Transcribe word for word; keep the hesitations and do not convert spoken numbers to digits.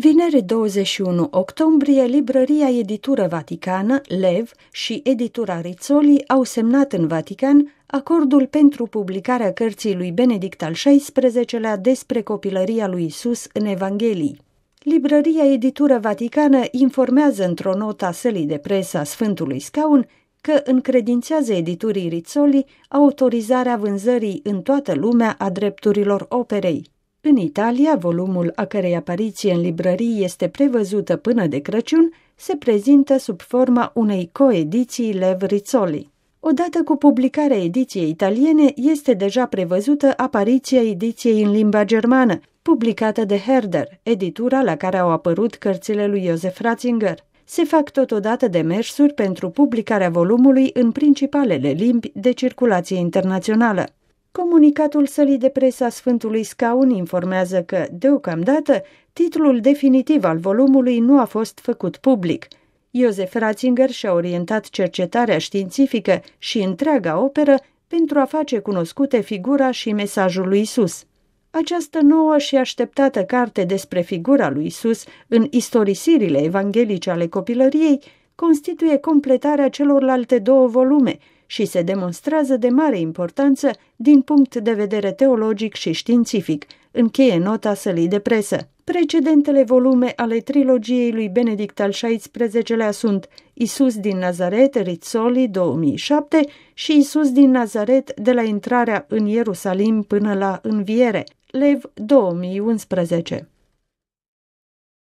Vineri douăzeci și unu octombrie, librăria Editură Vaticană, Lev și editura Rizzoli au semnat în Vatican acordul pentru publicarea cărții lui Benedict al șaisprezecelea despre copilăria lui Isus în Evanghelii. Librăria Editură Vaticană informează într-o notă a sălii de presă a Sfântului Scaun că încredințează editurii Rizzoli autorizarea vânzării în toată lumea a drepturilor operei. În Italia, volumul a cărei apariție în librării este prevăzută până de Crăciun, se prezintă sub forma unei coediții Lev Rizzoli. Odată cu publicarea ediției italiene, este deja prevăzută apariția ediției în limba germană, publicată de Herder, editura la care au apărut cărțile lui Joseph Ratzinger. Se fac totodată demersuri pentru publicarea volumului în principalele limbi de circulație internațională. Comunicatul sălii de presă a Sfântului Scaun informează că, deocamdată, titlul definitiv al volumului nu a fost făcut public. Joseph Ratzinger și-a orientat cercetarea științifică și întreaga operă pentru a face cunoscute figura și mesajul lui Isus. Această nouă și așteptată carte despre figura lui Isus în istorisirile evanghelice ale copilăriei constituie completarea celorlalte două volume și se demonstrează de mare importanță din punct de vedere teologic și științific, încheie nota sălii de presă. Precedentele volume ale trilogiei lui Benedict al șaisprezecelea sunt Isus din Nazaret, Rizzoli, două mii șapte și Isus din Nazaret de la intrarea în Ierusalim până la înviere, Lev, două mii unsprezece.